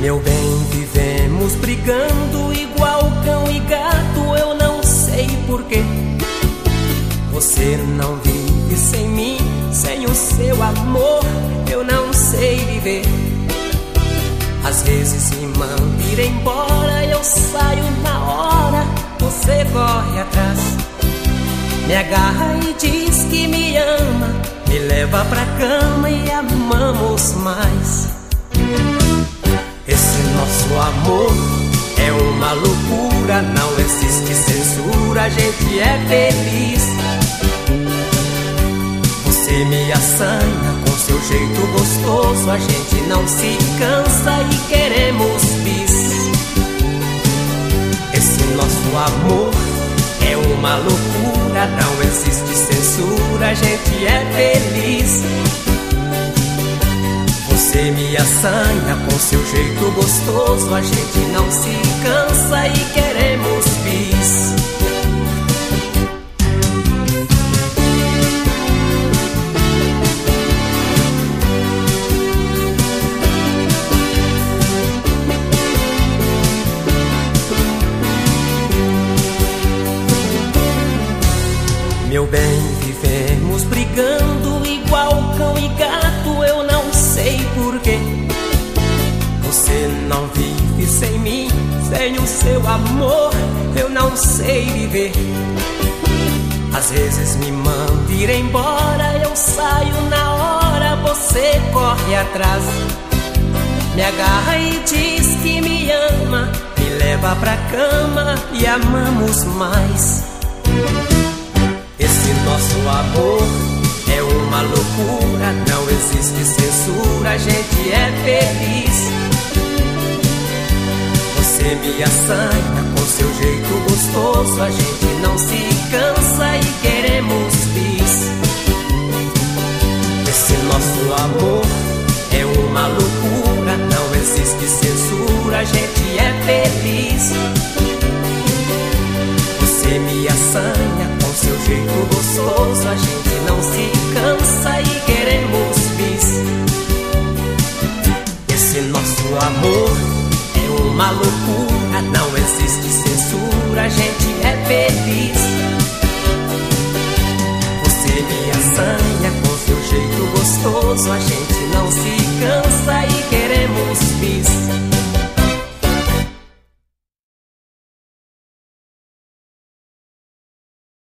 Meu bem, vivemos brigando igual cão e gato. Eu não sei porquê. Você não vive sem mim, sem o seu amor. Eu não sei viver. Às vezes se manda ir embora, eu saio na hora, você corre atrás. Me agarra e diz que me ama, me leva pra cama e amamos mais. Esse nosso amor é uma loucura, não existe censura, a gente é feliz. Você me assanha com seu jeito gostoso, a gente não se cansa e queremos bis. Esse nosso amor é uma loucura, não existe censura, a gente é feliz. Você me assanha com seu jeito gostoso, a gente não se cansa e queremos bis. Meu bem, vivemos brigando igual cão e gato. Eu não sei porquê. Você não vive sem mim, sem o seu amor. Eu não sei viver. Às vezes me manda ir embora, eu saio na hora, você corre atrás. Me agarra e diz que me ama, me leva pra cama e amamos mais. Esse nosso amor é uma loucura, não existe censura, a gente é feliz. Você me assanha com seu jeito gostoso, a gente não se cansa e queremos bis. Esse nosso amor é uma loucura, não existe censura, a gente é feliz. Você me assanha com seu jeito gostoso, a gente não se cansa e queremos bis. Esse nosso amor é uma loucura, não existe censura, a gente é feliz. Você me assanha com seu jeito gostoso, a gente não se cansa e queremos bis.